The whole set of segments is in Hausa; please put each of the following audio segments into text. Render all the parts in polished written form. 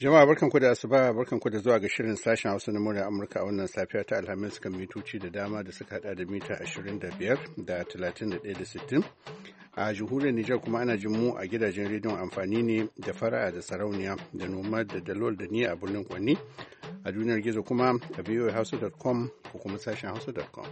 Jama'a barkanku da asuba, barkanku da zuwa ga shirin sashen Hausa na murya Amurka a wannan safiya ta Alhamis kan mitoci da dama da suka hada da mita 25 da 31 da 60. A jamhuriyar Nijar kuma ana jin mu a gidajen rediyon amfani ne da fara'a da sarauniya da noma da dalol da ni a birnin Kwanni. A duniyar gizo kuma a voahausa.com ko kuma sashen hausa.com.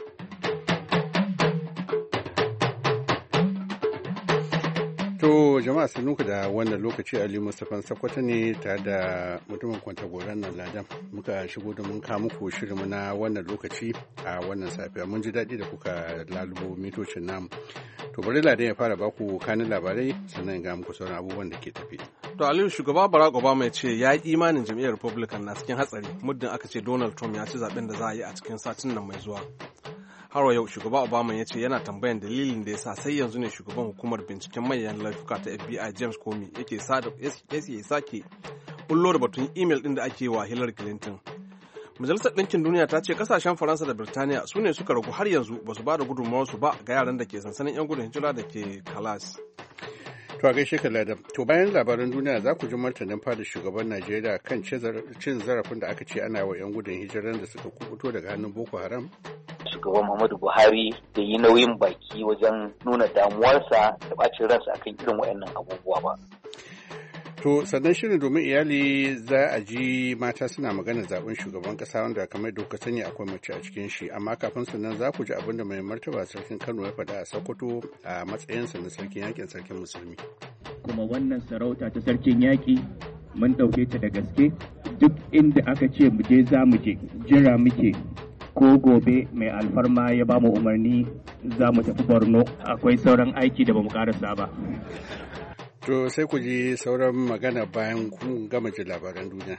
To jama'a sanuku da wannan lokaci Ali Mustapha Sakwata ne tare da mutumin Kwantagora nan Ladan muka shigo da mun kawo muku shirinmu na wannan lokaci a wannan safiya. Mun ji daɗi da kuka lalubo mitocin namu. To bari Ladan ya fara baku kanin labarai sannan ga muku sauran abubuwan da ke tafi. To Aliyu, shugaba Barack Obama ya ce ya yi imanin jam'iyyar Republican na cikin hatsari muddin aka ce Donald Trump ya ci zaben da za a yi a cikin satin nan mai zuwa. Har yau shugaba Obama ya ce yana tambayan dalilin da ya sa sai yanzu ne shugaban hukumar binciken manyan laifuka ta FBI James Comey yake sake bullo da batun imel din da ake wa Hillary Clinton. Majalisar Ɗinkin Duniya ta ce kasashen Faransa da Birtaniya su ne suka ragu har yanzu ba su ba da gudunmawarsu ba ga yaran da ke sansanin 'yan gudun hijira da ke Kalas. To a gaishe ka Ladan. To bayan labaran duniya za ku ji martanin fada shugaban Najeriya kan cin zarafin da aka ce ana wa 'yan gudun hijiran da suka kubuto daga hannun Boko Haram. Shugaban Muhammadu Buhari da yi nauyin baki wajen nuna damuwarsa da bacin ransa akan irin waɗannan abubuwa ba. To sannan shirin domin iyali za a ji mata suna magana zaben shugaban kasa wanda kamar da kuka sani akwai mace a cikin shi, amma kafin sannan za ku ji abin da mai martaba sarkin Kano ya faɗa a Sokoto a matsayinsa na sarkin yakin sarkin musulmi. Kuma wannan sarauta ta sarkin yaƙi mun ɗauke ta da gaske, duk inda aka ce mu je za mu je, jira muke ko gobe mai alfarma ya ba mu umarni za mu tafi Borno, akwai sauran aiki da ba mu karasa ba. To sai ku ji sauran magana bayan kun gama ji labaran duniya.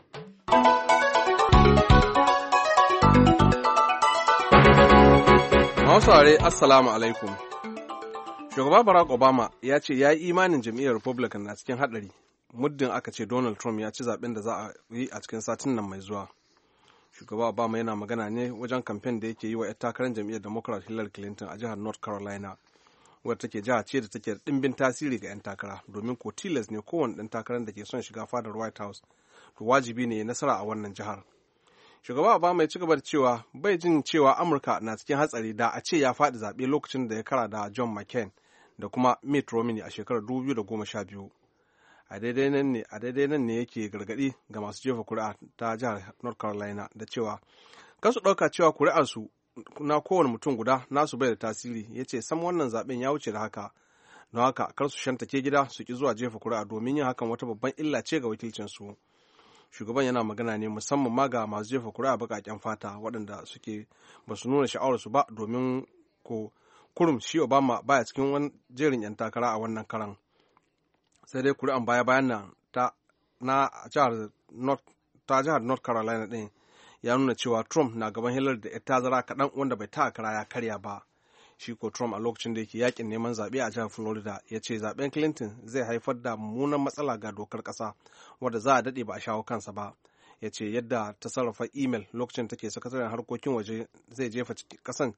Hausare Assalamu alaikum. Shugaba Barack Obama ya ce ya yi imanin jam'iyyar Republican na cikin haɗari muddin aka ce Donald Trump ya ci zaben da za a yi a cikin satin nan mai zuwa. Shugaba Obama yana magana ne wajen kamfen da yake yi wa 'yar takarar jam'iyyar Democrat Hillary Clinton a jihar North Carolina, wadda take jiha ce da take da ɗimbin tasiri ga 'yan takara, domin ko tilas ne kowane ɗan takarar da ke son shiga fadar White House to wajibi ne ya nasara a wannan jihar. Shugaba Obama ya ci gaba da cewa bai jin cewa Amurka na cikin hatsari da a ce ya faɗi zaɓe lokacin da ya kara da John McCain da kuma Mitt Romney a shekarar 2012. A daidai nan ne yake gargaɗi ga masu jefa kuri'a ta jihar North Carolina da cewa kan su ɗauka cewa kuri'arsu na kowane mutum guda nasu bai da tasiri. Ya ce sam wannan zaben ya wuce da haka, don haka kar su shantake gida su ki zuwa jefa kuri'a domin yin hakan wata babban illa ce ga wakilcinsu. Shugaban yana magana ne musamman ma ga masu jefa kuri'a baƙaƙen fata waɗanda suke ba su nuna sha'awarsu ba, domin ko kurum shi Obama baya cikin wani jerin 'yan takara a wannan karan. Sai dai kuri'an baya-bayan nan ta jihar North Carolina ɗin ya nuna cewa Trump na gaban Hillary da 'yar tazara kaɗan wanda bai ta kara ya karya ba. Shi ko Trump a lokacin da yake yakin neman zaɓe a jihar Florida ya ce zaɓen Clinton zai haifar da mummunan matsala ga dokar ƙasa wadda za a daɗe ba a shawo kansa ba. Ya ce yadda ta sarrafa imel lokacin take sakataren harkokin waje zai jefa ta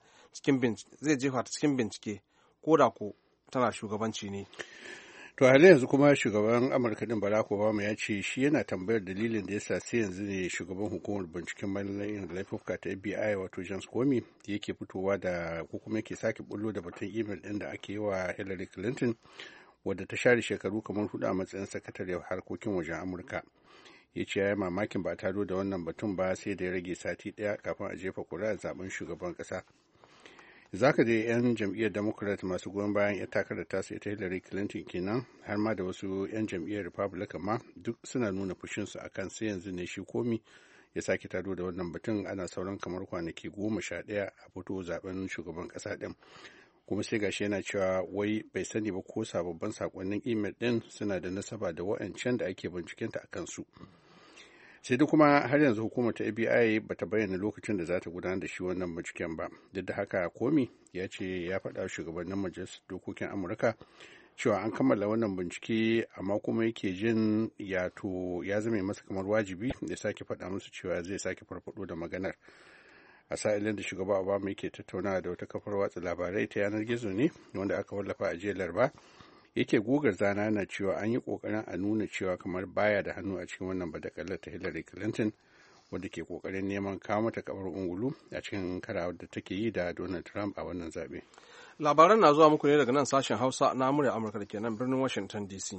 cikin bincike ko da ko tana shugabanci ne. To a yanzu kuma shugaban Amurka din Barack Obama ya ce shi yana tambayar dalilin da yasa sai yanzu ne shugaban hukumar binciken manyan laifuka ta FBI wato James Comey yake fitowa da ko kuma yake sake bullo da batun email din da ake yi wa Hillary Clinton wadda ta share shekaru kamar 4 a matsayin sakatariyar harkokin wajen Amurka. Ya ce ya yi mamakin ba a tado da wannan batun ba sai da ya rage sati ɗaya kafin a jefa kuri'ar zaben shugaban ƙasa. Za ka je 'yan jam'iyyar Democrat masu goyon bayan 'yan takarar tasu ita Hillary Clinton kenan, har ma da wasu 'yan jam'iyyar Republican ma duk suna nuna fushinsu akan sai yanzu ne shi komi ya sake tado da wannan batun. Ana sauran kamar kwanaki 11 a fito zaben shugaban ƙasa ɗin. Kuma sai gashi yana cewa wai bai sani ba ko sababbin sakonnin email ɗin suna da nasaba da wa'ancan da ake bincikenta a kansu. Sai dai kuma har yanzu hukumar ta FBI bata bayyana lokacin da za ta gudanar da shi wannan binciken ba. Duk da haka Comey ya ce ya faɗa shugabannin majalisar dokokin Amurka cewa an kammala wannan bincike, amma kuma yake jin ya zame masa kamar wajibi ya sake faɗa musu cewa zai sake farfaɗo da maganar. A sa'ilin da shugaba Obama yake tattaunawa da wata kafar watsa labarai ta yanar gizo ne wanda aka wallafa a jiya Laraba, yake gugar zana na cewa an yi kokarin a nuna cewa kamar baya da hannu a cikin wannan badakalar ta Hillary Clinton wadda ke kokarin neman kawo mata kamar ungulu a cikin karawar da take yi da Donald Trump a wannan zaɓe. Labaran na zuwa muku ne daga nan sashen Hausa na murya Amurka da ke nan birnin Washington DC.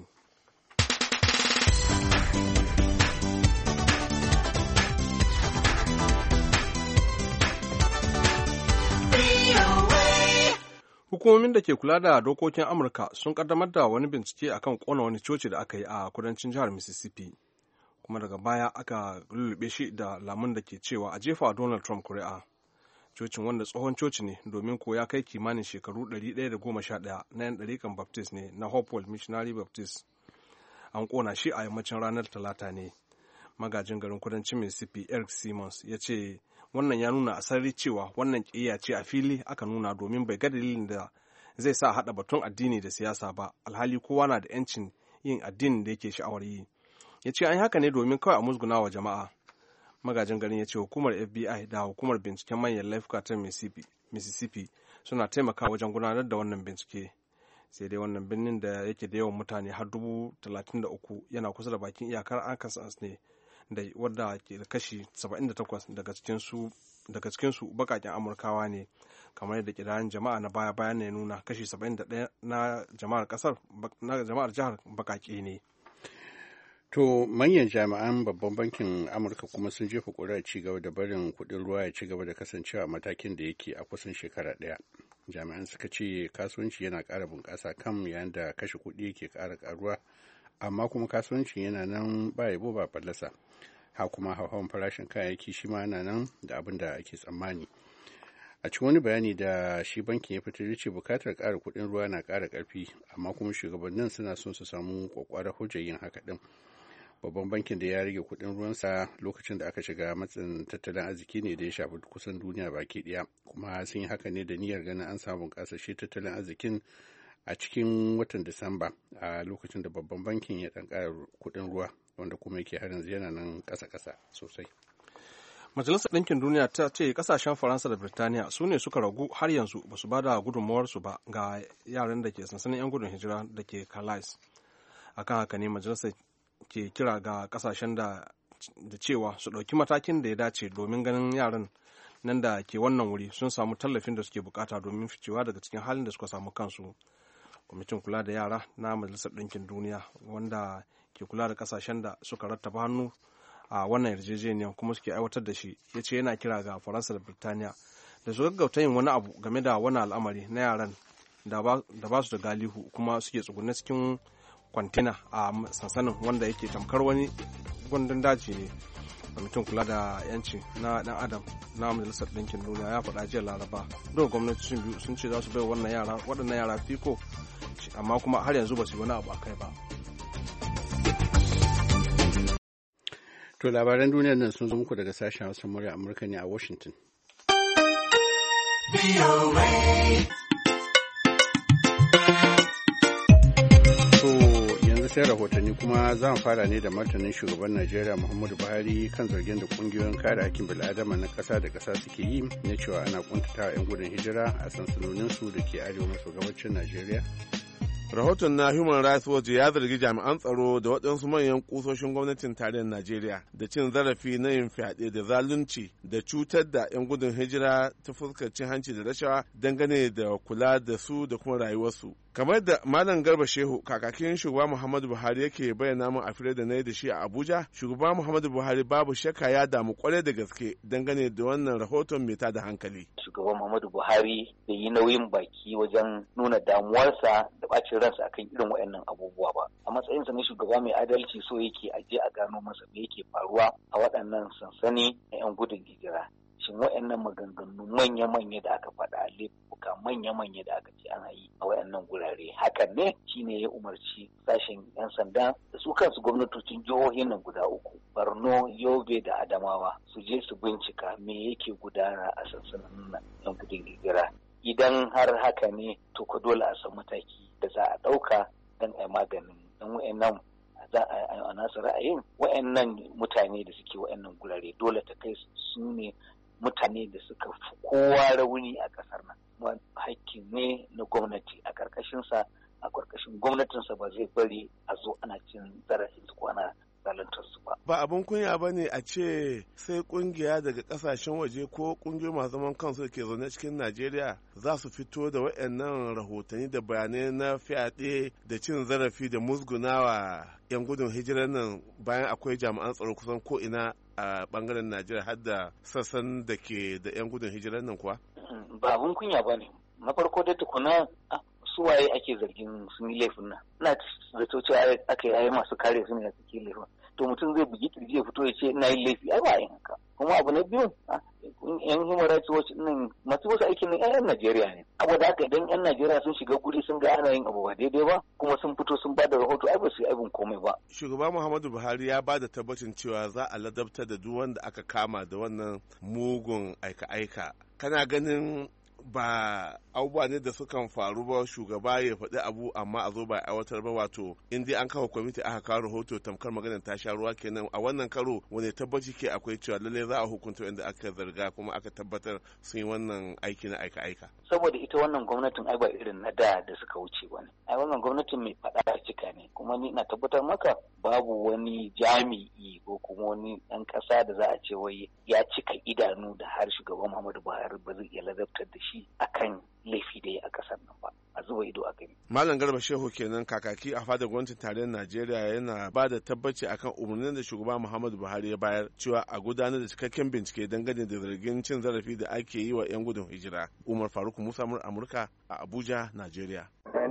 Hukumomin da ke kula da dokokin Amurka sun kaddamar da wani bincike akan kona wani coci da aka yi a kudancin jihar Mississippi, kuma daga baya aka lullube shi da lamun da ke cewa a jefa Donald Trump kuri'a. Cocin, wanda tsohon coci ne domin ko ya kai kimanin shekaru 111 na yan ɗarikan Baptist ne na Hopewell Missionary Baptist, an kona shi a yammacin ranar Talata ne. Magajin garin kudancin Mississippi Eric Simmons ya ce wannan ya nuna a sarari cewa wannan ƙiyayya ce a fili aka nuna domin bai ga dalilin da zai sa haɗa batun addini da siyasa ba, alhali kowa na da 'yancin yin addinin da yake sha'awar yi. Ya ce an yi haka ne domin kawai a musguna wa jama'a. Magajin garin ya ce hukumar FBI da hukumar binciken manyan laifuka ta Mississippi suna taimaka wajen gudanar da wannan bincike. Sai dai wannan birnin da yake da yawan mutane har 33,000 yana kusa da bakin iyakar Arkansas ne, da wadda ke da kashi 78 daga cikinsu bakaken Amurkawa ne, kamar yadda kidayen jama'a na baya-bayan ne nuna kashi 71 na jama'ar jihar bakake ne. To manyan jami'an babban bankin Amurka kuma sun jefa ƙuri'a ci gaba da barin kuɗin ruwa ya ci gaba da kasancewa matakin da yake a kusan shekara ɗaya. Jami'an suka ce kasuwanci yana ƙara bunƙasa kan yayin da kashe kuɗi yake ƙara ƙaruwa, amma kuma kasuwancin yana nan ba yabo ba fallasa. Ha kuma hauhawan farashin kayayyaki shi ma yana nan da abin da ake tsammani. A cikin wani bayani da shi bankin ya fitar ya ce bukatar ƙara kuɗin ruwa na ƙara ƙarfi, amma kuma shugabannin suna son su samu ƙwaƙwarar hujjar yin haka ɗin. Babban bankin da ya rage kuɗin ruwansa lokacin da aka shiga matsin tattalin arziki ne da ya shafi kusan duniya baki ɗaya, kuma sun yi haka ne da niyyar ganin an samu ƙasashe tattalin arzikin a cikin watan Disamba, a lokacin da babban bankin ya ɗan ƙara kuɗin ruwa, wanda kuma yake har yanzu yana nan ƙasa-ƙasa sosai. Majalisar Ɗinkin Duniya ta ce ƙasashen Faransa da Birtaniya su ne suka ragu har yanzu ba su ba da gudunmawarsu ba ga yaran da ke sansanin 'yan gudun hijira da ke Calais. Akan haka ne majalisar ke kira ga ƙasashen da cewa su ɗauki matakin da ya dace domin ganin yaran nan da ke wannan wuri sun samu tallafin da suke bukata domin ficewa daga cikin halin da suka samu kansu. Kwamitin kula da yara na Majalisar Ɗinkin Duniya, wanda ke kula da ƙasashen da suka rattaba hannu a wannan yarjejeniyar kuma suke aiwatar da shi, ya ce yana kira ga Faransa da Birtaniya da su gaggauta yin wani abu game da wani al'amari na yaran da ba su da galihu kuma suke tsugunne cikin kwantina a sansanin wanda yake tamkar wani gundun daji ne. Kwamitin kula da yanci na dan adam na Majalisar Ɗinkin Duniya ya faɗa jiya Laraba duk gwamnatocin biyu sun ce za su bai waɗannan yara fiko, amma kuma har yanzu ba su yi wani abu a kai ba. To labaran duniyar nan sun zo muku daga sashen Hausa murya Amurka ne a Washington. sai rahotanni kuma za mu fara ne da martanin shugaban Najeriya Muhammadu Buhari kan zargin da kungiyoyin kare hakkin bil'adama na ƙasa da ƙasa suke yi na cewa ana kuntatawa 'yan gudun hijira a sansanoninsu da ke arewa maso gabacin Najeriya. Rahoton na Human Rights Watch ya zargi jami'an tsaro da waɗansu manyan kusoshin gwamnatin tarayyar Najeriya da cin zarafi na yin fyaɗe da zalunci da cutar da 'yan gudun hijira ta fuskar cin hanci da rashawa dangane da kula da su da kuma rayuwarsu. Kamar da Malam Garba Shehu kakakin shugaba Muhammadu Buhari yake bayyana min a fire da na yi da shi a Abuja, shugaba Muhammadu Buhari babu shakka ya damu kwarai da gaske dangane da wannan rahoton mai tada hankali. Shugaban Muhammadu Buhari da yi nauyin baki wajen nuna damuwarsa da bacin ransa akan irin waɗannan abubuwa ba. A matsayinsa na shugaba mai adalci so yake aje a gano masa me yake faruwa a waɗannan sansani na 'yan gudun hijira. Shin waɗannan maganganu manya-manya da aka faɗa a laifuka manya-manya da aka ce ana yi a waɗannan gurare hakan ne shine ya umarci sashen 'yan sanda da su kansu gwamnatocin jihohin nan guda uku Borno, Yobe da Adamawa su je su bincika me yake gudana a sansanin nan 'yan gudun hijira. Idan har haka ne to ko dole a san mataki da za a ɗauka don a maganin don waɗannan za a nasu ra'ayin waɗannan mutane da suke waɗannan gurare dole ta kai su ne mutane da suka fi kowa rauni a ƙasar nan. Hakki ne na gwamnati a ƙarƙashinsa a ƙarƙashin ƙarƙashin gwamnatinsa ba zai bari a zo ana cin zarafin su ko ana zaluntar su ba. Ba abin kunya ba ne a ce sai kungiya daga kasashen waje ko kungiyoyi masu zaman kansu da ke zaune cikin Najeriya za su fito da waɗannan rahotanni da bayanai na fyaɗe da cin zarafi da musgunawa 'yan gudun hijirar nan bayan akwai jami'an tsaro kusan ko ina a bangaren Najeriya har da sassan da ke da 'yan gudun hijirar nan kuwa? Ba abin kunya ba ne. Na farko da tukuna su waye ake zargin sun yi laifin nan. Ina zato cewa aka yi masu kare su ne suke laifin. To mutum zai bugi kirji ya fito ya ce ina yin laifi ai ba yin haka. Kuma abu na biyu yan human rights watch nan masu wasu aikin nan 'yan Najeriya ne. Saboda haka idan 'yan Najeriya sun shiga guri sun ga ana yin abu ba daidai ba kuma sun fito sun ba da rahoto ai ba su yi abin komai ba. Shugaba Muhammadu Buhari ya ba da tabbacin cewa za a ladabtar da duk wanda aka kama da wannan mugun aika-aika. Kana ganin ba abubuwa ne da sukan faru ba shugaba ya faɗi abu amma a zo ba aiwatar ba, wato in dai an kawo kwamiti aka kawo rahoto tamkar maganar ta sha ruwa kenan. A wannan karo wani tabbaci ke akwai cewa lalle za a hukunta inda aka zarga kuma aka tabbatar sun yi wannan aiki na aika-aika. Saboda ita wannan gwamnatin ai ba irin na da suka wuce ba ne. Ai wannan gwamnatin mai faɗa cika ne, kuma ni na tabbatar maka babu wani jami'i ko kuma wani ɗan ƙasa da za a ce wai ya cika idanu da har shugaban Muhammadu Buhari ba zai iya ladabtar da shi akan laifi da ya a kasar nan ba, a zuba ido a gani. Malam Garba Shehu kenan kakaki a fadar gwamnatin tarayyar Najeriya yana ba da tabbaci akan umarnin da shugaba Muhammadu Buhari ya bayar cewa a gudanar da cikakken bincike dangane da zargin cin zarafi da ake yi wa 'yan gudun hijira. Umar Faruk Musa Amurka a Abuja, Najeriya.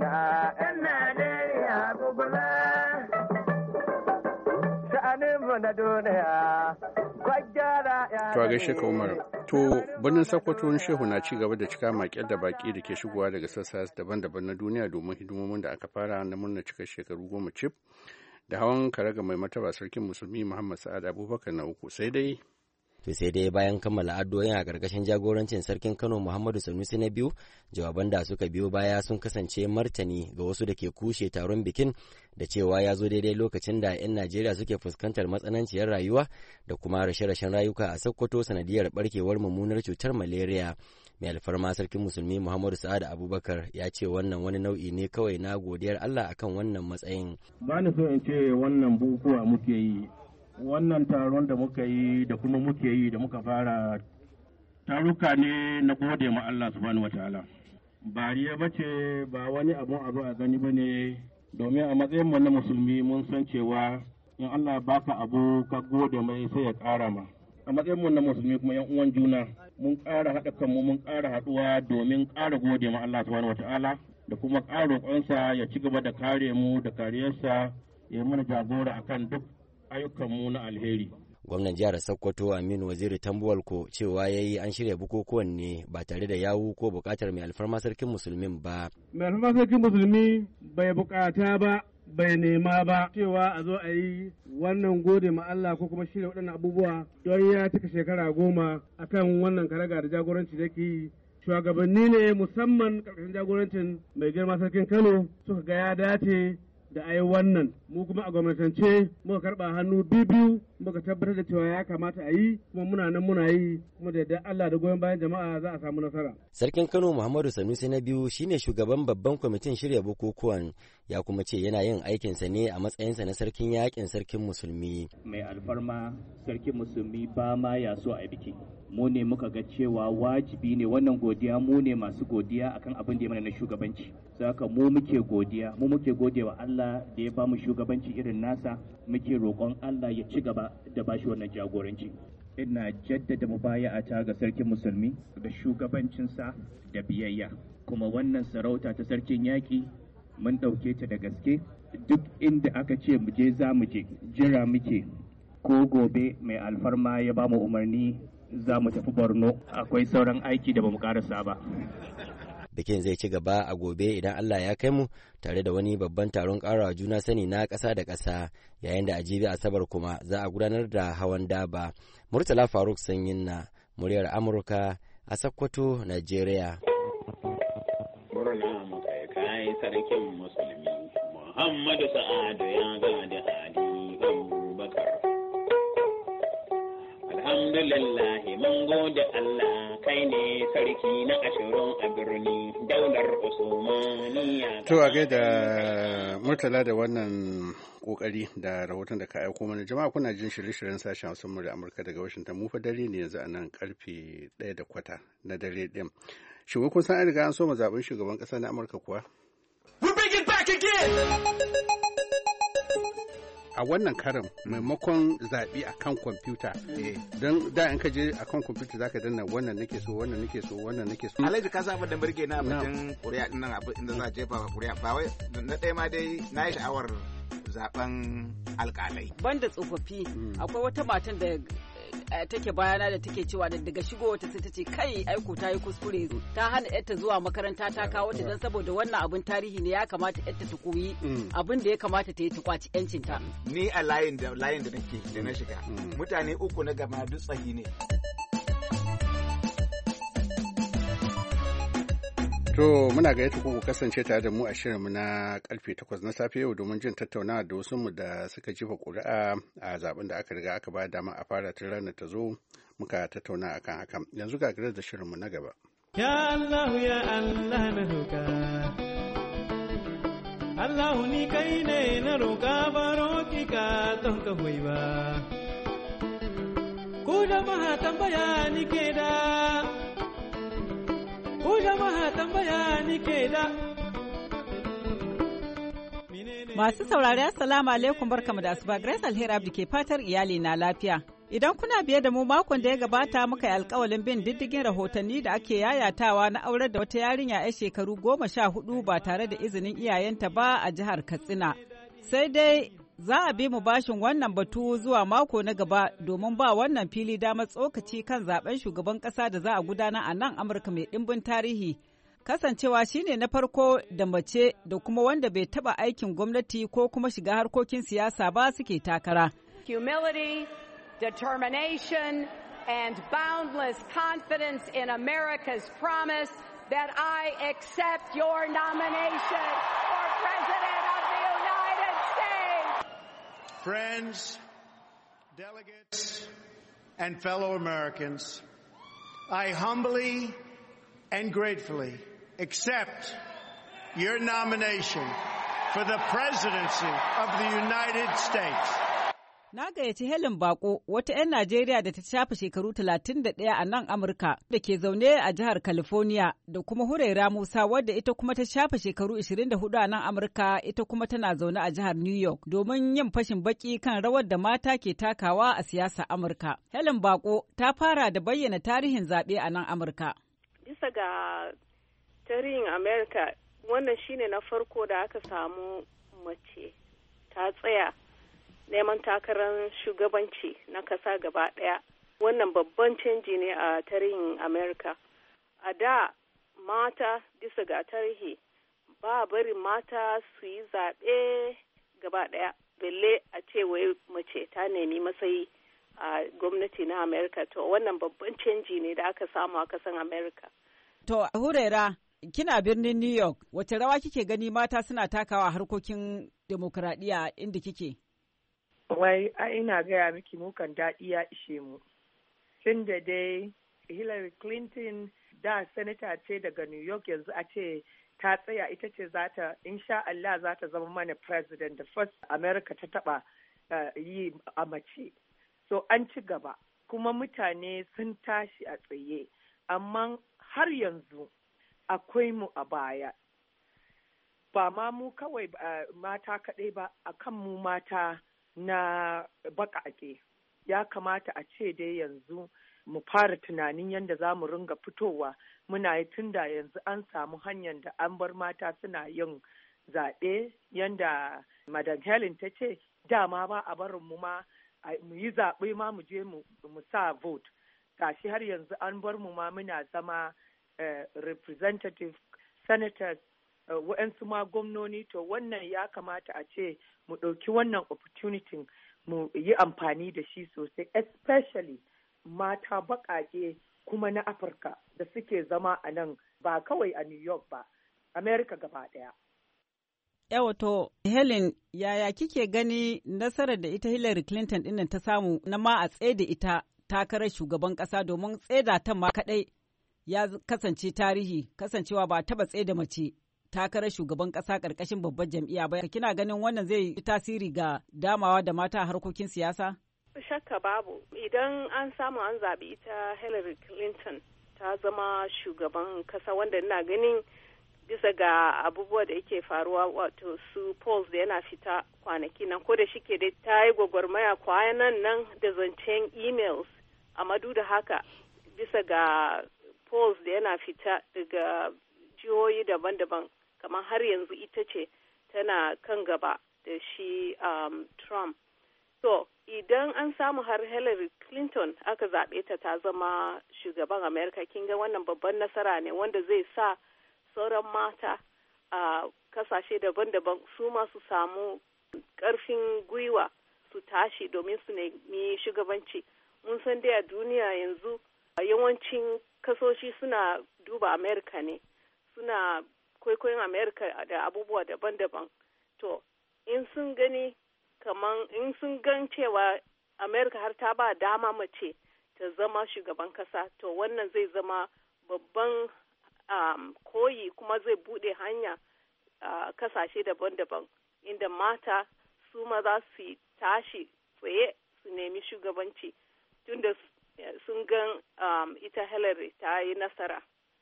To a gaishe ka Umar. To birnin Sokoto Shehu na ci gaba da cika maƙil da baƙi da ke shigowa daga sassa daban-daban na duniya domin hidimomin da aka fara na murna cika shekaru 10 cif da hawan karaga mai martaba sarkin musulmi Muhammad Sa'ad Abubakar na uku. Sai dai bayan kammala addu'o'in a ƙarƙashin jagorancin sarkin Kano Muhammadu Sanusi na biyu, jawaban da suka biyo baya sun kasance martani ga wasu da ke kushe taron bikin da cewa ya zo daidai lokacin da 'yan Najeriya suke fuskantar matsananciyar rayuwa da kuma rashe-rashen rayuka a Sokoto sanadiyar barkewar mummunar cutar malaria. Mai alfarma sarkin musulmi Muhammadu Sa'ad Abubakar ya ce wannan wani nau'i ne kawai na godiyar Allah akan wannan matsayin. Ba ni so in ce wannan bukukuwa muke yi, wannan taron da muka yi da kuma muke yi da muka fara taruka ne na gode ma Allah subhanahu wataala. Bariya bace ba wani abu a gani bane, domin a matsayin mu na musulmi mun san cewa in Allah baka abu ka gode mai sai ya ƙara ma. A matsayin mu na musulmi kuma yan uwan juna mun ƙara haɗa kanmu mun ƙara haɗuwa domin ƙara gode ma Allah subhanahu wataala da kuma ƙara roƙonsa ya ci gaba da kare mu da kariyarsa ya mana jagora akan duk ayyukanmu na alheri. Gwamnan jihar Sokoto Aminu Waziri Tambuwal ko cewa ya yi an shirya bukukuwan ne ba tare da yawu ko bukatar mai alfarma sarkin musulmin ba. Mai alfarma sarkin musulmi bai bukata ba, bai nema ba cewa a zo a yi wannan gode ma Allah ko kuma shirya waɗannan abubuwa don ya cika shekara 10 akan wannan karaga da jagoranci da ke yi. Shugabanni ne musamman ƙarƙashin jagorancin mai girma sarkin Kano suka ga ya dace da a yi wannan, mu kuma a gwamnatance muka karɓa hannu biyu muka tabbatar da cewa ya kamata a yi, kuma muna nan muna yi, kuma da yadda Allah da goyon bayan jama'a za a samu nasara. Sarkin Kano Muhammadu Sanusi na biyu shine shugaban babban kwamitin shirya bukukuwan, ya kuma ce yana yin aikinsa ne a matsayinsa na sarkin yakin sarkin musulmi. Mai alfarma sarkin musulmi ba ma ya so a biki. Mu ne muka ga cewa wajibi ne wannan godiya, mu ne masu godiya akan abin da ya mana na shugabanci. Saka mu muke godiya, mu muke godewa Allah da ya ba mu shugabanci irin nasa, muke roƙon Allah ya ci gaba da ba shi wannan jagoranci. Ina jaddada mubaya'ata ga sarkin musulmi da shugabancinsa da biyayya. Kuma wannan sarauta ta sarkin yaƙi mun ɗauke ta da gaske, duk inda aka ce mu je za mu je, jira muke. Ko gobe mai alfarma ya ba mu umarni za mu tafi Borno, akwai sauran aiki da ba mu karasa ba. Bikin zai ci gaba a gobe idan Allah ya kai mu, tare da wani babban taron ƙarawa juna sani na ƙasa da ƙasa, yayin da a jibi Asabar kuma za a gudanar da hawan daba. Murtala Faruk Sanyin na muryar Amurka a Sokoto, Najeriya. Murna mukai kai sarkin musulmi Muhammadu Sa'adu ya gada Ali Abubakar. alhamdulillah mun gode Allah kai ne sarki na 20 a birni daular Usmaniya. To a gaida Murtala da wannan kokari da rahoton da ka aiko mana. Jama'a kuna jin shirye-shiryen sashen Hausa da Amurka daga Washington. Mu fa dare ne yanzu a nan karfe 1:15 na dare din. Shin kun san an riga an so mu zaben shugaban kasa na Amurka kuwa? We bring it back again. A wannan karin maimakon zaɓe a kan kwamfuta don da in ka je a kan kwamfuta za ka danna wannan nake so wannan nake so wannan nake so. Alhaji ka saba da birge na abin ƙuri'a ɗin nan inda za a jefa ƙuri'a ba wai na ɗaya ma dai na yi sha'awar zaben alƙalai. Banda tsofaffi akwai wata matan da take bayana da take cewa daga shigo wata sai ta ce kai aiko ta yi kuskure ta hana yarta zuwa makaranta ta kawo ta don saboda wannan abin tarihi ne ya kamata yarta ta koyi abin da ya kamata ta yi ta kwaci yancinta. Ni a layin da nake da na shiga mutane uku na gama duk tsahi ne. To muna gayyata ku kasance tare da mu a shirinmu na karfe 8 na safe yau domin jin tattaunawa da wasu mu da suka jefa ƙuri'a a zaben da aka riga aka ba dama a fara tun ranar ta zo muka tattauna akan hakan. Yanzu ga da shirinmu na gaba. Ya Allah na roka. Allah ni kai ne na roka baro ki ka don ka hoyi ba. Ku jama'a tambaya ni ke da Masu saurari assalamu alaikum barkamu da asuba Grace Alheri Abdi ke fatar iyali na lafiya. Idan kuna biye da mu makon da ya gabata muka yi alkawalin bin diddigin rahotanni da ake yayatawa na aurar da wata yarinya 'yar shekaru 14 ba tare da izinin iyayenta ba a jihar Katsina. Sai dai za a bi mu bashin wannan batu zuwa mako na gaba domin ba wannan fili damar tsokaci kan zaben shugaban kasa da za a gudana a nan Amurka mai ɗimbin tarihi. Kasancewa shine na farko da mace da kuma wanda bai taba aikin gwamnati ko kuma shiga harkokin siyasa ba suke takara. Humility, determination and boundless confidence in America's promise that I accept your nomination for President of the United States. Friends, delegates, and fellow Americans, I humbly and gratefully accept your nomination for the presidency of the United States. Na gayyaci Helen Bako, wata 'yan Najeriya da ta shafe shekaru 31 a nan Amurka da ke zaune a jihar California, da kuma Huraira Musa wadda ita kuma ta shafe shekaru 24 a nan Amurka, ita kuma tana zaune a jihar New York domin yin fashin baki kan rawar da mata ke takawa a siyasar Amurka. Helen Bako ta fara da bayyana tarihin zaɓe a nan Amurka. Bisa ga tarihin Amurka, wannan shine na farko da aka samu mace ta tsaya neman takarar shugabanci na kasa gaba ɗaya. Wannan babban canji ne a tarihin Amerika. A da mata bisa ga tarihi ba bari mata su yi zaɓe gaba ɗaya. Belle a ce wai mace ta nemi matsayi a gwamnati na Amerika. To wannan babban canji ne da aka samu a kasan Amerika. To Huraira, kina birnin New York, wace rawa kike gani mata suna takawa harkokin demokuraɗiyya inda kike? Wai ina gaya miki mukan daɗi ya ishe mu. Tun da dai Hillary Clinton da senator ce daga New York, yanzu a ce ta tsaya ita ce insha Allah za ta zama mana president, the first America ta taɓa yi a mace. So an ci gaba, kuma mutane sun tashi a tsaye, amma har yanzu akwai mu a baya. Ba ma mu kawai mata kaɗai ba, akan mu mata na baƙaƙe. Ya kamata a ce dai yanzu mu fara tunanin yadda za mu ringa fitowa muna yi, tun da yanzu an samu hanyar da an bar mata suna yin zaɓe yadda Madam Helen ta ce dama ba a barin mu ma mu yi zaɓe ma mu je mu sa vote. Gashi har yanzu an bar mu ma muna zama representative, senators, wa'yansu ma gwamnoni. To wannan ya kamata a ce mu ɗauki wannan opportunity mu yi amfani da shi sosai, especially mata baƙaƙe kuma na Afirka da suke zama a nan, ba kawai a New York ba, America gaba ɗaya. Yawato, Helen, yaya kike gani nasarar da ita Hillary Clinton ɗinnan ta samu na ma a tsaye da ita takarar shugaban ƙasa domin tsaida ta ma kaɗai ya kasance tarihi kasancewa ba taɓa tsaida mace takarar shugaban ƙasa ƙarƙashin babbar jam'iyya ba. Kina ganin wannan zai yi tasiri ga damawa da mata a harkokin siyasa? Shakka babu. Idan an samu an zaɓi ita Hillary Clinton ta zama shugaban ƙasa, wanda ina ganin bisa ga abubuwa da yake faruwa, wato su polls da yana fita kwanaki nan, ko da shike dai ta yi gwagwarmaya kwanan nan da zancen emails, amma duk da haka bisa ga polls da yana fita daga jihohi daban-daban, kamar har yanzu ita ce tana kan gaba da shi Trump. So idan an samu har Hillary Clinton aka zaɓe ta zama shugaban Amerika, kin ga wannan babban nasara ne wanda zai sa sauran mata a kasashe daban-daban su ma su samu ƙarfin gwiwa su tashi domin su nemi shugabanci. Mun san dai a duniya yanzu yawancin kasoshi suna duba Amerika ne, suna kwaikwayon Amerika da abubuwa daban-daban. To, in sun gani kaman in sun gan cewa Amerika har ta ba dama mace ta zama shugaban kasa, to wannan zai zama babban koyi, kuma zai bude hanya kasashe daban-daban inda mata su ma za su tashi tsaye su nemi shugabanci tunda sun gan ita Hillary ta yi nasara.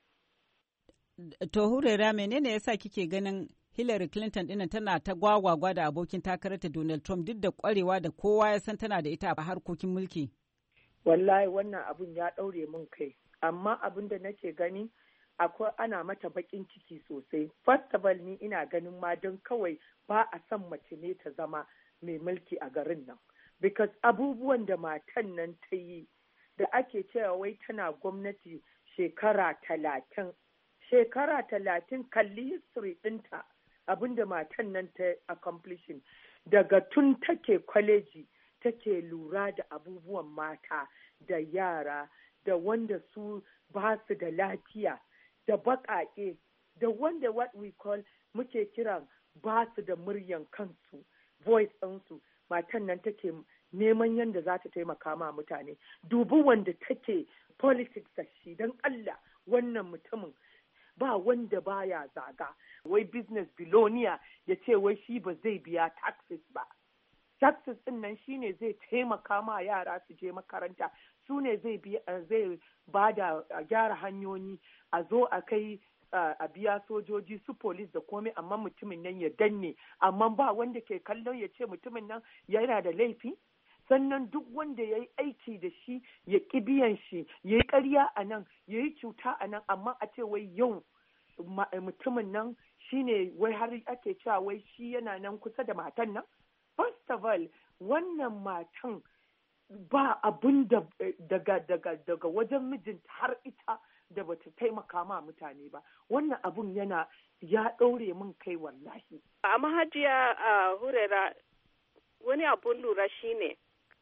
To Hurera, menene yasa kike ganin Hillary Clinton dinnan tana ta gwagwagwa da abokin takararta Donald Trump duk da kwarewa da kowa ya san tana da ita a harkokin mulki? Wallahi wannan abun ya ɗaure min kai, amma abin da nake gani akwai ana mata bakin ciki sosai. First of all, ni ina ganin ma don kawai ba a son mace ne ta zama mai mulki a garin nan. Because abubuwan da matan nan ta yi da ake cewa wai tana gwamnati shekara 30. Shekara 30 kalli history ɗinta abinda matan nan ta accomplishing. Daga tun take kwaleji take lura da abubuwan mata da yara da wanda su ba su da lafiya da baƙaƙe da wanda what we call muke kiran ba su da muryan kansu, voice ɗinsu. Matan nan take neman yadda za ta taimaka ma mutane. Dubu wanda take politics da shi don Allah wannan mutumin ba wanda baya zaga. Wai business billionaire ya ce wai shi ba zai biya taxes ba. Taxes ɗin nan shi ne zai taimaka ma yara su je makaranta, su ne zai ba da gyara hanyoyi, a zo a kai a biya sojoji su polis da komai, amma mutumin nan ya danne, amma ba wanda ke kallon ya ce mutumin nan yana da laifi. Sannan duk wanda ya yi aiki da shi ya ƙi biyan shi, ya yi ƙarya a nan, ya yi cuta a nan, amma a ce wai yau mutumin nan shi ne wai har ake cewa wai shi yana nan kusa da matan nan. First of all, wannan matan ba abun da daga wajen mijinta har ita da bata taimaka ma mutane ba. Wannan abun ya ɗaure min kai wallahi. Amma Hajiya Hurera, wani abun lura shine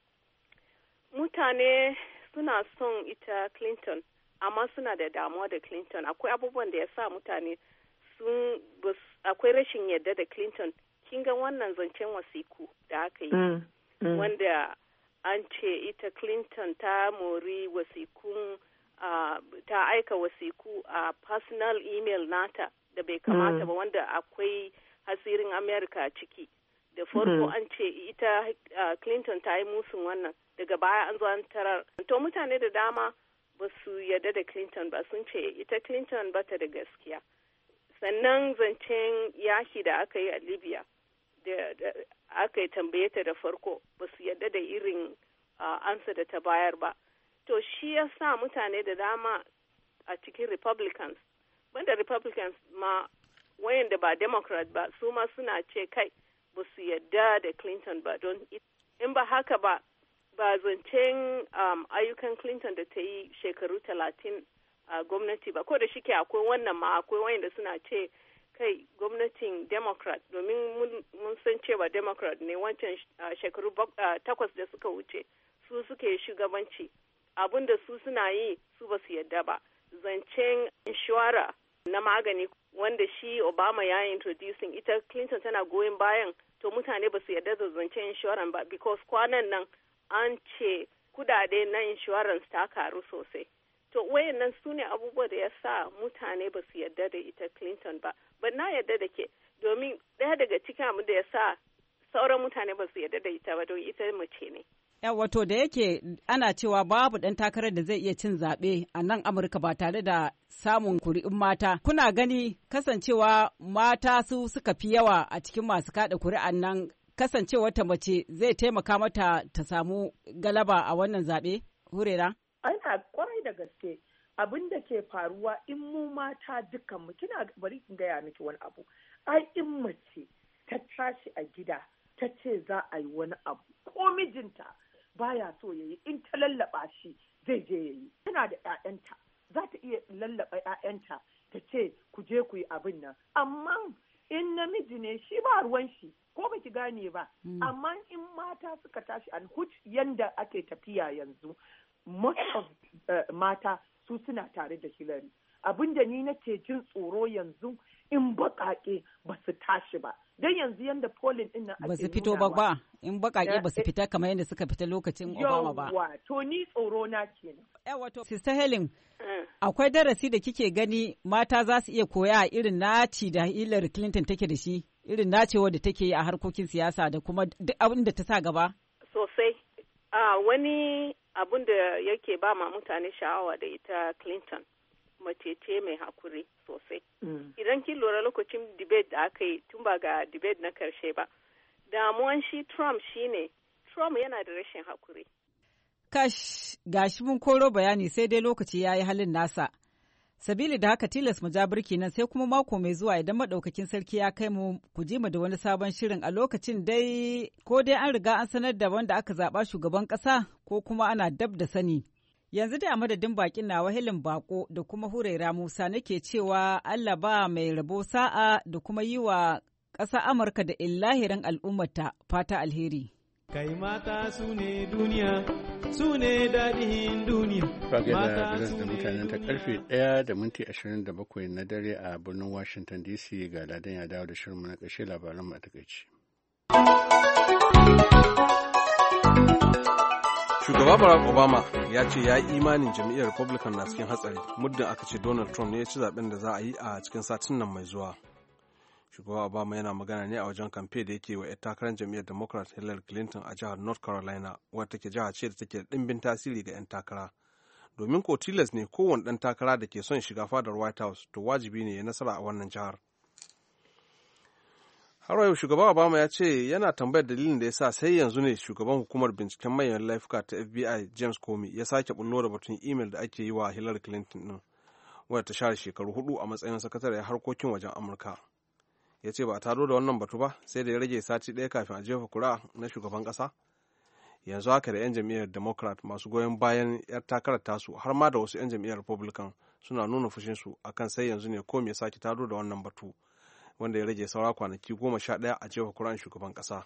mutane suna son ita Clinton, amma suna da damuwa da Clinton. Akwai abubuwan da ya sa mutane akwai rashin yadda da Clinton. Kin ga wannan zancen wasiku da aka yi, wanda an ce ita Clinton ta mori wasikun, ta aika wasiku a personal email nata da bai kamata ba, wanda akwai hasirin Amerika a ciki. Da farko an ce ita Clinton ta yi musun wannan, daga baya an zo an tarar. To mutane da dama ba su yarda da Clinton ba, sun ce ita Clinton ba ta da gaskiya. Sannan zancen yaki da aka yi a Libya, da aka yi tambaye ta da farko, ba su yarda da irin ansa da ta bayar ba. To shi ya sa mutane da dama a cikin Republicans, banda Republicans ma wayanda ba Democrat ba, su ma suna ce kai ba su yarda da Clinton ba, don in ba haka ba zancen ayyukan Clinton da ta yi shekaru 30 a gwamnati ba, ko da shike akwai wannan ma akwai wayanda suna ce kai gwamnatin Democrat, domin mun san cewa Democrat ne wancan shekaru 8 da suka wuce su suke shugabanci, abin da su suna yi su ba su yadda ba. Zancen inshora na magani wanda shi Obama ya yi introducing, ita Clinton tana goyon bayan, to mutane ba su yadda da zancen inshora ba, because kwanan nan an ce kudade na insurance ta karu sosai. To wayannan su ne abubuwa da ya sa mutane ba su yarda da ita Clinton ba. Ba na yarda da ke domin ɗaya daga cikin abin da ya sa sauran mutane ba su yarda da ita ba don ita mace ne. Wato da yake ana cewa babu ɗan takarar da zai iya cin zaɓe a nan Amurka ba tare da samun kuri'un mata. Kuna gani kasancewa mata su suka fi yawa a cikin masu kaɗa kuri'an nan, kasancewa ta mace zai taimaka mata ta samu galaba a wannan zaɓe? Hurera? Ana kwarai da gaske abin da ke faruwa in mu mata dukkan mu kina bari in gaya miki wani abu. Ai in mace ta tashi a gida ta ce za a yi wani abu ko mijinta baya so yayi, in ta lallaba shi zai je yayi. Tana da ƴaƴanta, za ta iya lallaba ƴaƴanta ta ce ku je ku yi abin nan. Amma in namiji ne shi ba ruwan shi, ko baki gane ba. Amma in mata suka tashi an yanda ake tafiya yanzu, most of mata su suna tare da Hillary. Abinda ni nake jin tsoro yanzu in baƙaƙe ba su tashi ba. Dan yanzu yanda polling din nan ake ba su fito ba in baƙaƙe ba su fita kamar yadda suka fita lokacin Obama ba. Yawwa, to ni tsoro na kenan. Wato Sister Helen, akwai darasi da kike gani mata za su iya koya a irin naci da Hillary Clinton take da shi, irin nacewa da take yi a harkokin siyasa da kuma duk abin da ta sa gaba? Sosai. Wani abin da yake ba ma mutane sha'awa da ita Clinton, mace ce mai hakuri sosai. Idan kin lura lokacin debate da aka yi, tun ba ga debate na karshe ba, damuwan shi Trump shine Trump yana da rashin hakuri. Kash, gashi mun koro bayani sai dai lokaci ya yi halin nasa. Sabili da haka tilas mu ja birki nan sai kuma mako mai zuwa idan madaukakin sarki ya kai mu ku ji mu da wani sabon shirin a lokacin dai ko dai an riga an sanar da wanda aka zaba shugaban kasa ko kuma ana dab da sani. Yanzu dai a madadin bakin na Helen Bako da kuma Huraira Musa nake cewa Allah ba mai rabo sa'a da kuma yi wa ƙasa Amurka da illahirin al'ummata fata alheri. Kai mata su ne duniya, su ne daɗin duniya. Fage da da mutanen ta karfe 1:27 na dare a birnin Washington DC ga ladan ya dawo da shirinmu na ƙarshe labaran mu a takaici. Shugaba Barack Obama ya ce ya yi imanin jam'iyyar Republican na cikin hatsari muddin aka ce Donald Trump ne ya ci zaben da za a yi a cikin satin nan mai zuwa. Shugaba Obama yana magana ne a wajen kamfe da yake wa 'yar takarar jam'iyyar Democrat Hillary Clinton a jihar North Carolina, wadda take jiha ce da take da ɗimbin tasiri ga 'yan takara. Domin ko tilas ne kowane ɗan takara da ke son shiga fadar White House to wajibi ne ya nasara a wannan jihar. Har yau shugaba Obama ya ce yana tambayar dalilin da ya sa sai yanzu ne shugaban hukumar binciken manyan laifuka ta FBI James Comey ya sake bullo da batun imel da ake yi wa Hillary Clinton din, wadda ta share shekaru 4 a matsayin sakataren harkokin wajen Amurka. Ya ce ba a taro da wannan batu ba sai da ya rage sati ɗaya kafin a jefa kura na shugaban ƙasa. Yanzu haka da 'yan jam'iyyar Democrat masu goyon bayan 'yar takarar tasu har ma da wasu 'yan jam'iyyar Republican suna nuna fushinsu akan sai yanzu ne Comey ya sake taro da wannan batu, wanda ya rage saura kwanaki 11 a jefa kuran shugaban ƙasa.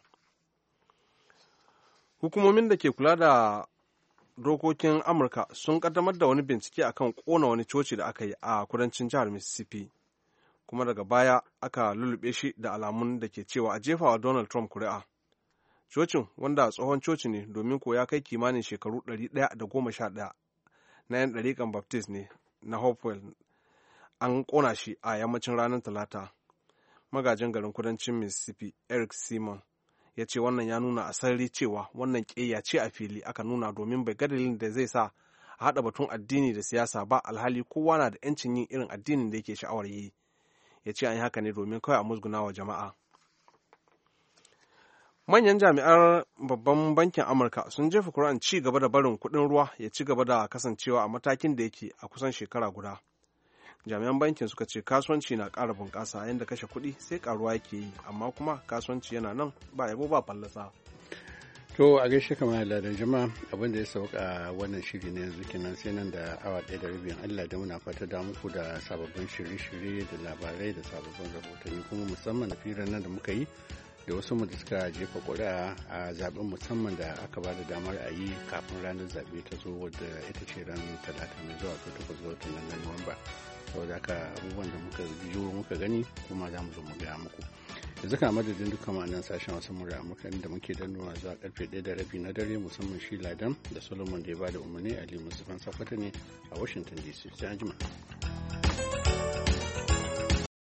Hukumomin da ke kula da dokokin Amurka sun kaddamar da wani bincike akan kona wani coci da aka yi a kudancin jihar Mississippi, kuma daga baya aka lulluɓe shi da alamun da ke cewa a jefawa Donald Trump kuri'a. Cocin, wanda tsohon coci ne domin ko ya kai kimanin shekaru 111 na 'yan ɗariƙan Baptist ne na Hopewell, an ƙona shi a yammacin ranar Talata. Magajin garin kudancin Mississippi Eric Simon ya ce wannan ya nuna a sarari cewa wannan ƙeya ce a fili aka nuna domin bai ga dalilin da zai sa a haɗa batun addini da siyasa ba, alhali kowa na da 'yancin yin irin addinin da yake sha'awar yi. Ya ce an yi haka ne domin kawai a musguna wa jama'a. Manyan jami'ar babban bankin Amurka sun jefa kuri'an ci gaba da barin kuɗin ruwa ya ci gaba da kasancewa a matakin da yake a kusan shekara guda. Jami'an bankin suka ce kasuwanci na ƙara bunƙasa yayin da kashe kuɗi sai ƙaruwa yake yi, amma kuma kasuwanci yana nan ba yabo ba fallasa. To a gaishe kamar da jama'a abin da ya sauka wannan shiri ne yanzu kenan sai nan da awa 1:30 Allah da muna fata da muku da sababbin shirye-shirye da labarai da sababbin rahotanni, kuma musamman da firar nan da muka yi da wasu mu da suka jefa ƙuri'a a zaben musamman da aka ba da damar a yi kafin ranar zaɓe ta zo, wadda ita ce ran talata mai zuwa ko 8 ga watan nan na Nuwamba. Saboda haka abubuwan da muka gani kuma za mu zo mu gaya muku. yanzu ka madadin dukkan ma'anan sashen wasu murya amurka inda muke dannuwa zuwa karfe 1:30 na dare musamman shi ladan da solomon da ya bada umarni ali musufan sakwata ne a washington dc sai an jima.